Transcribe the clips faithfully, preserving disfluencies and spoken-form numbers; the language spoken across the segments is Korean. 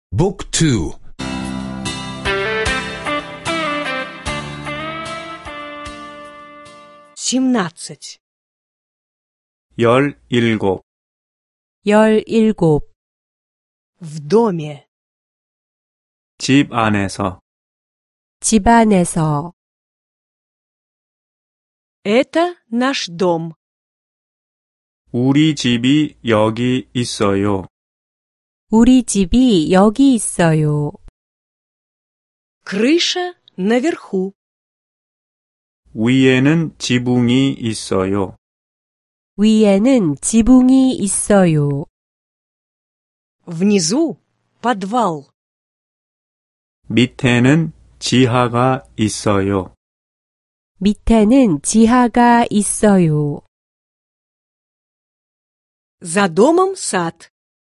Book two. семнадцать. 열일곱. 열일곱. В доме. 집 안에서. 집 안에서. Это наш дом. 우리 집이 여기 있어요. 우리 집이 여기 있어요. Крыша наверху. 위에는 지붕이 있어요. 위에는 지붕이 있어요. Внизу подвал. 밑에는 지하가 있어요. 밑에는 지하가 있어요. За домом сад.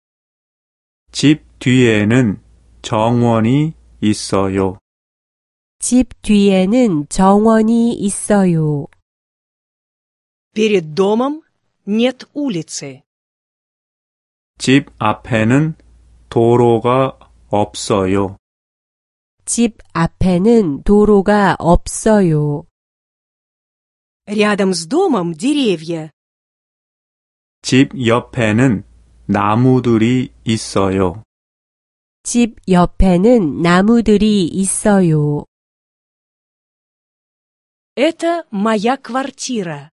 집 뒤에는 정원이 있어요. 집 뒤에는 정원이 있어요. Перед домом нет улицы. 집 앞에는 도로가 없어요. 집 앞에는 도로가 없어요. Рядом с домом деревья. 집 옆에는 나무들이 있어요. 집 옆에는 나무들이 있어요. Это моя квартира.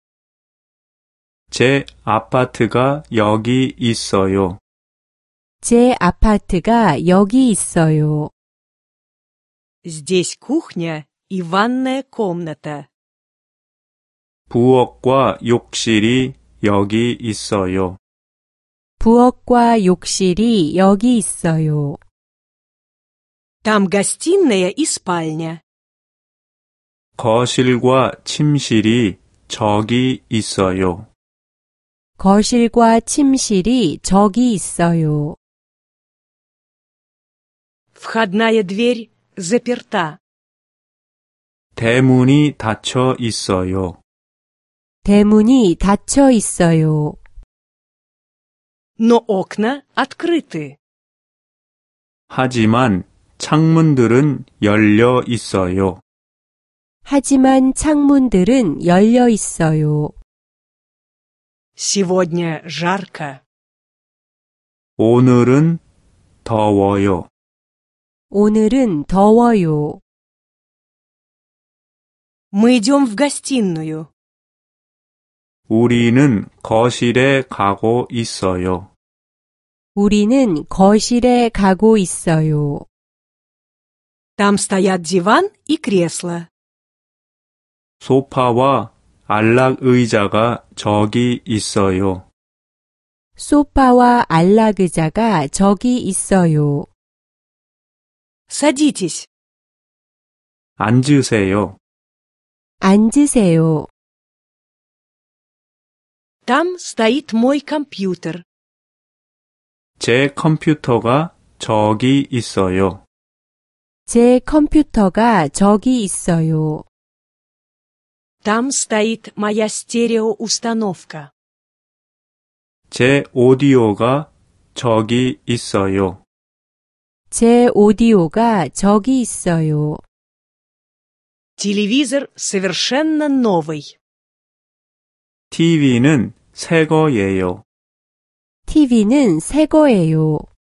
제 아파트가 여기 있어요. 제 아파트가 여기 있어요. Здесь кухня и ванная комната. 부엌과 욕실이 여기 있어요. 부엌과 욕실이 여기 있어요. Там гостиная и спальня. 거실과 침실이 저기 있어요. 거실과 침실이 저기 있어요. Входная дверь заперта. 대문이 닫혀 있어요. 대문이 닫혀 있어요. Но окна открыты. 하지만 창문들은 열려 있어요. 하지만 창문들은 열려 있어요. Сегодня жарко. 오늘은 더워요. 오늘은 더워요. Мы идем в гостиную. 우리는 거실에 가고 있어요. 우리는 거실에 가고 있어요. Там стоят диван и кресло. 소파와 안락 의자가 저기 있어요. 소파와 안락의자가 저기 있어요. Садитесь. 앉으세요. 앉으세요. Там стоит мой компьютер. 제 컴퓨터가 저기 있어요. 제 컴퓨터가 저기 있어요. Там стоит моя стереоустановка. 제 오디오가 저기 있어요. 제 오디오가 저기 있어요. Телевизор совершенно новый. 티비는 새 거예요. 티비는 새 거예요.